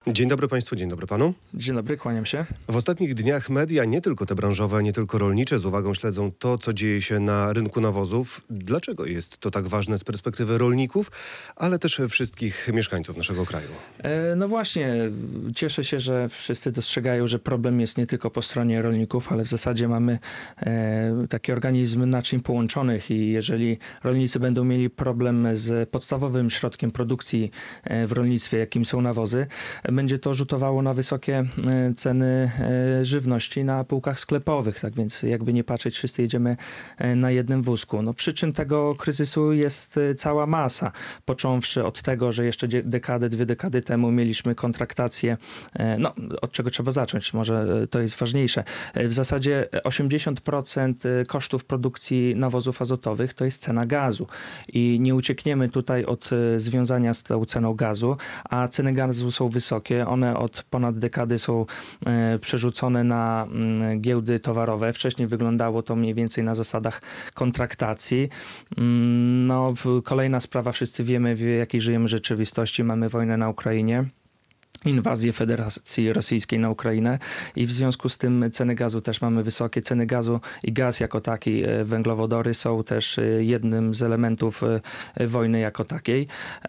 Dzień dobry Państwu, dzień dobry Panu. Dzień dobry, kłaniam się. W ostatnich dniach media, nie tylko te branżowe, nie tylko rolnicze, z uwagą śledzą to, co dzieje się na rynku nawozów. Dlaczego jest to tak ważne z perspektywy rolników, ale też wszystkich mieszkańców naszego kraju? No właśnie, cieszę się, że wszyscy dostrzegają, że problem jest nie tylko po stronie rolników, ale w zasadzie mamy taki organizm naczyń połączonych i jeżeli rolnicy będą mieli problem z podstawowym środkiem produkcji w rolnictwie, jakim są nawozy, będzie to rzutowało na wysokie ceny żywności na półkach sklepowych. Tak więc jakby nie patrzeć, wszyscy jedziemy na jednym wózku. No, przyczyn tego kryzysu jest cała masa. Począwszy od tego, że jeszcze dwie dekady temu mieliśmy kontraktację. No, od czego trzeba zacząć? Może to jest ważniejsze. W zasadzie 80% kosztów produkcji nawozów azotowych to jest cena gazu. I nie uciekniemy tutaj od związania z tą ceną gazu, a ceny gazu są wysokie. One od ponad dekady są przerzucone na giełdy towarowe. Wcześniej wyglądało to mniej więcej na zasadach kontraktacji. No, kolejna sprawa, wszyscy wiemy, w jakiej żyjemy rzeczywistości. Mamy wojnę na Ukrainie. Inwazję Federacji Rosyjskiej na Ukrainę i w związku z tym ceny gazu też mamy wysokie. Ceny gazu i gaz jako taki, węglowodory są też jednym z elementów wojny jako takiej.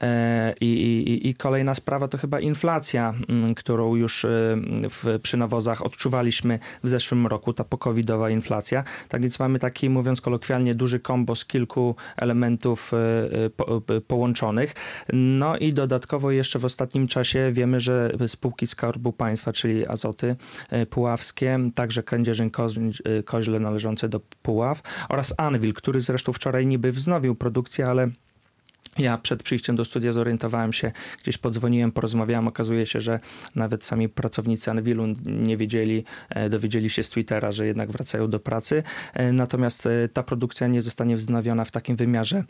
I kolejna sprawa to chyba inflacja, którą już przy nawozach odczuwaliśmy w zeszłym roku, ta pokowidowa inflacja. Tak więc mamy taki, mówiąc kolokwialnie, duży kombo z kilku elementów połączonych. No i dodatkowo jeszcze w ostatnim czasie wiemy, że spółki Skarbu Państwa, czyli Azoty Puławskie, także Kędzierzyn-Koźle należące do Puław oraz Anwil, który zresztą wczoraj niby wznowił produkcję, ale ja przed przyjściem do studia zorientowałem się, gdzieś podzwoniłem, porozmawiałem, okazuje się, że nawet sami pracownicy Anwilu nie wiedzieli, dowiedzieli się z Twittera, że jednak wracają do pracy. Natomiast ta produkcja nie zostanie wznowiona w takim wymiarze,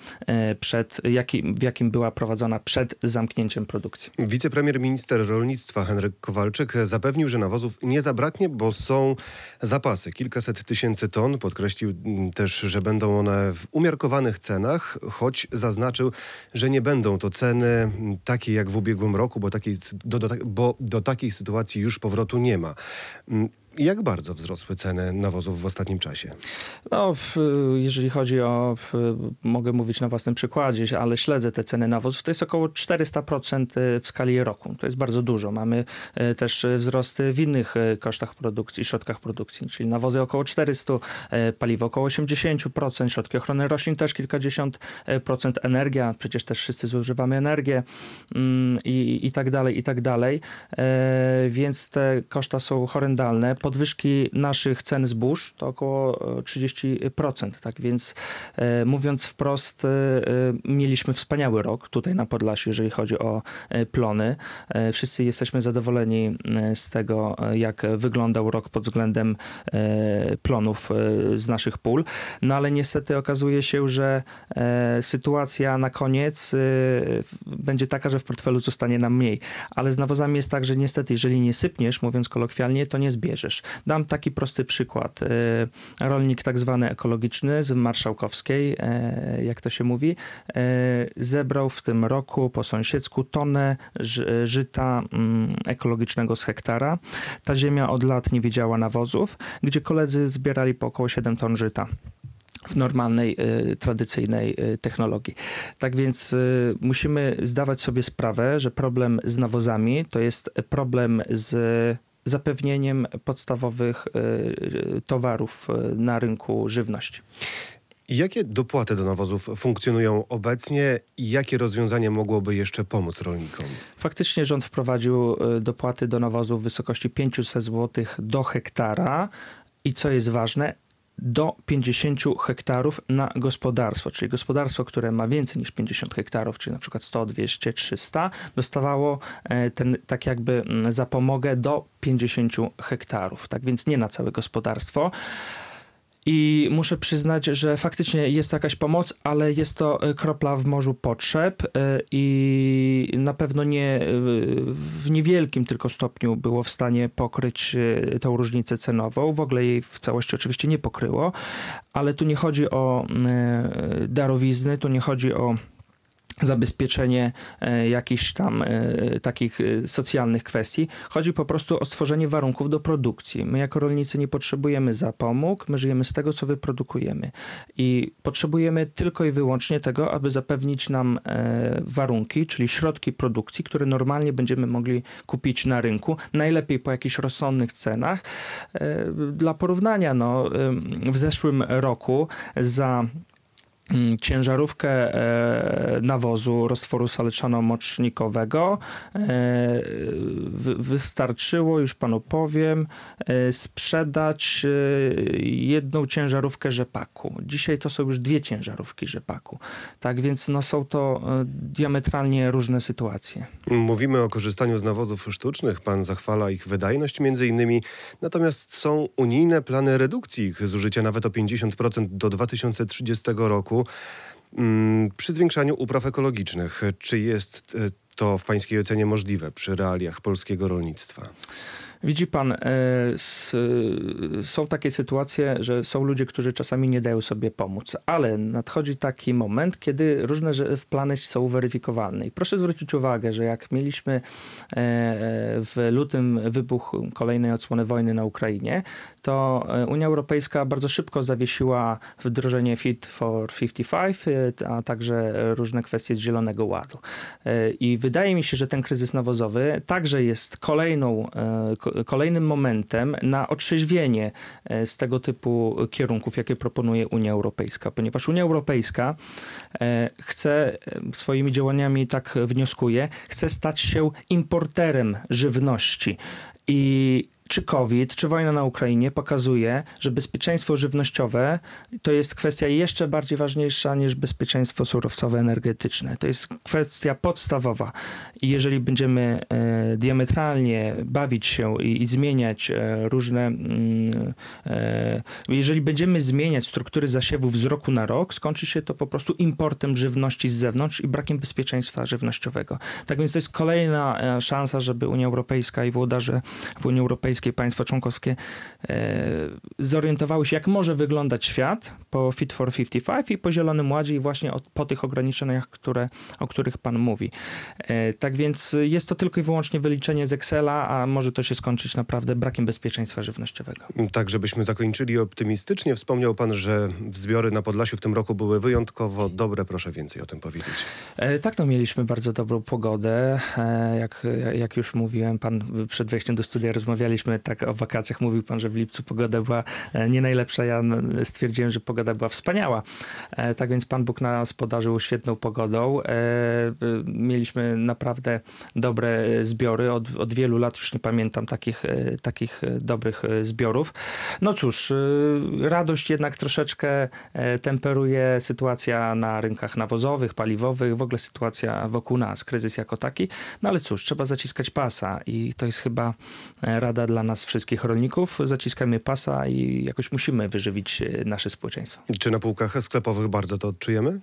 w jakim była prowadzona przed zamknięciem produkcji. Wicepremier minister rolnictwa Henryk Kowalczyk zapewnił, że nawozów nie zabraknie, bo są zapasy. Kilkaset tysięcy ton. Podkreślił też, że będą one w umiarkowanych cenach, choć zaznaczył, że nie będą to ceny takie jak w ubiegłym roku, bo do takiej sytuacji już powrotu nie ma. Jak bardzo wzrosły ceny nawozów w ostatnim czasie? No, jeżeli chodzi o, mogę mówić na własnym przykładzie, ale śledzę te ceny nawozów, to jest około 400% w skali roku. To jest bardzo dużo. Mamy też wzrosty w innych kosztach produkcji, środkach produkcji, czyli nawozy około 400, paliwo około 80%, środki ochrony roślin też kilkadziesiąt procent, energia, przecież też wszyscy zużywamy energię i tak dalej, i tak dalej. Więc te koszta są horrendalne. Podwyżki naszych cen zbóż to około 30%. Tak więc mówiąc wprost, mieliśmy wspaniały rok tutaj na Podlasiu, jeżeli chodzi o plony. Wszyscy jesteśmy zadowoleni z tego, jak wyglądał rok pod względem plonów z naszych pól. No ale niestety okazuje się, że sytuacja na koniec będzie taka, że w portfelu zostanie nam mniej. Ale z nawozami jest tak, że niestety, jeżeli nie sypniesz, mówiąc kolokwialnie, to nie zbierzesz. Dam taki prosty przykład. Rolnik tak zwany ekologiczny z Marszałkowskiej, jak to się mówi, zebrał w tym roku po sąsiedzku tonę żyta ekologicznego z hektara. Ta ziemia od lat nie wiedziała nawozów, gdzie koledzy zbierali po około 7 ton żyta w normalnej, tradycyjnej technologii. Tak więc musimy zdawać sobie sprawę, że problem z nawozami to jest problem z zapewnieniem podstawowych towarów na rynku żywności. Jakie dopłaty do nawozów funkcjonują obecnie i jakie rozwiązanie mogłoby jeszcze pomóc rolnikom? Faktycznie rząd wprowadził dopłaty do nawozów w wysokości 500 zł do hektara i co jest ważne, do 50 hektarów na gospodarstwo, czyli gospodarstwo, które ma więcej niż 50 hektarów, czyli na przykład 100, 200, 300, dostawało tak jakby zapomogę do 50 hektarów, tak więc nie na całe gospodarstwo. I muszę przyznać, że faktycznie jest jakaś pomoc, ale jest to kropla w morzu potrzeb i na pewno nie w niewielkim tylko stopniu było w stanie pokryć tą różnicę cenową. W ogóle jej w całości oczywiście nie pokryło, ale tu nie chodzi o darowizny, tu nie chodzi o zabezpieczenie jakichś tam takich socjalnych kwestii. Chodzi po prostu o stworzenie warunków do produkcji. My jako rolnicy nie potrzebujemy zapomóg, my żyjemy z tego, co wyprodukujemy. I potrzebujemy tylko i wyłącznie tego, aby zapewnić nam warunki, czyli środki produkcji, które normalnie będziemy mogli kupić na rynku, najlepiej po jakichś rozsądnych cenach. Dla porównania, w zeszłym roku za ciężarówkę nawozu roztworu saleczano-mocznikowego wystarczyło, już panu powiem, sprzedać jedną ciężarówkę rzepaku. Dzisiaj to są już 2 ciężarówki rzepaku. Tak więc są to diametralnie różne sytuacje. Mówimy o korzystaniu z nawozów sztucznych. Pan zachwala ich wydajność między innymi. Natomiast są unijne plany redukcji ich zużycia nawet o 50% do 2030 roku. Przy zwiększaniu upraw ekologicznych. Czy jest to w pańskiej ocenie możliwe przy realiach polskiego rolnictwa? Widzi pan, są takie sytuacje, że są ludzie, którzy czasami nie dają sobie pomóc, ale nadchodzi taki moment, kiedy różne plany są weryfikowalne. I proszę zwrócić uwagę, że jak mieliśmy w lutym wybuch kolejnej odsłony wojny na Ukrainie, to Unia Europejska bardzo szybko zawiesiła wdrożenie Fit for 55, a także różne kwestie z Zielonego Ładu. I wydaje mi się, że ten kryzys nawozowy także jest kolejnym momentem na otrzeźwienie z tego typu kierunków, jakie proponuje Unia Europejska, ponieważ Unia Europejska chce swoimi działaniami, tak wnioskuje, chce stać się importerem żywności. I czy COVID, czy wojna na Ukrainie pokazuje, że bezpieczeństwo żywnościowe to jest kwestia jeszcze bardziej ważniejsza niż bezpieczeństwo surowcowe energetyczne. To jest kwestia podstawowa. I jeżeli będziemy diametralnie bawić się i zmieniać różne... jeżeli będziemy zmieniać struktury zasiewów z roku na rok, skończy się to po prostu importem żywności z zewnątrz i brakiem bezpieczeństwa żywnościowego. Tak więc to jest kolejna szansa, żeby Unia Europejska i włodarze w Unii Europejskiej, państwa członkowskie zorientowały się, jak może wyglądać świat po Fit for 55 i po Zielonym Ładzie i właśnie po tych ograniczeniach, o których pan mówi. Tak więc jest to tylko i wyłącznie wyliczenie z Excela, a może to się skończyć naprawdę brakiem bezpieczeństwa żywnościowego. Tak, żebyśmy zakończyli optymistycznie. Wspomniał pan, że zbiory na Podlasiu w tym roku były wyjątkowo dobre. Proszę więcej o tym powiedzieć. Tak, mieliśmy bardzo dobrą pogodę. Jak już mówiłem, pan przed wejściem do studia rozmawialiśmy tak o wakacjach. Mówił pan, że w lipcu pogoda była nie najlepsza. Ja stwierdziłem, że pogoda była wspaniała. Tak więc Pan Bóg nas podarzył świetną pogodą. Mieliśmy naprawdę dobre zbiory. Od wielu lat już nie pamiętam takich dobrych zbiorów. No cóż, radość jednak troszeczkę temperuje sytuacja na rynkach nawozowych, paliwowych, w ogóle sytuacja wokół nas, kryzys jako taki. No ale cóż, trzeba zaciskać pasa i to jest chyba rada dla nas wszystkich rolników. Zaciskajmy pasa i jakoś musimy wyżywić nasze społeczeństwo. Czy na półkach sklepowych bardzo to odczujemy?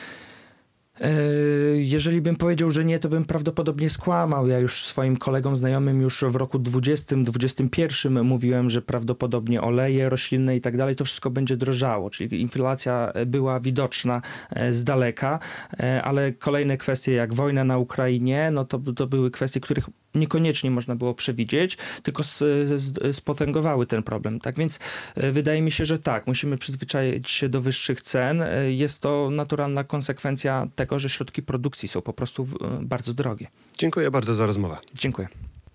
Jeżeli bym powiedział, że nie, to bym prawdopodobnie skłamał. Ja już swoim kolegom, znajomym już w roku 2020-2021 mówiłem, że prawdopodobnie oleje roślinne i tak dalej, to wszystko będzie drożało. Czyli inflacja była widoczna z daleka, ale kolejne kwestie jak wojna na Ukrainie, no to były kwestie, których niekoniecznie można było przewidzieć, tylko spotęgowały ten problem. Tak więc wydaje mi się, że tak, musimy przyzwyczaić się do wyższych cen. Jest to naturalna konsekwencja tego, że środki produkcji są po prostu bardzo drogie. Dziękuję bardzo za rozmowę. Dziękuję.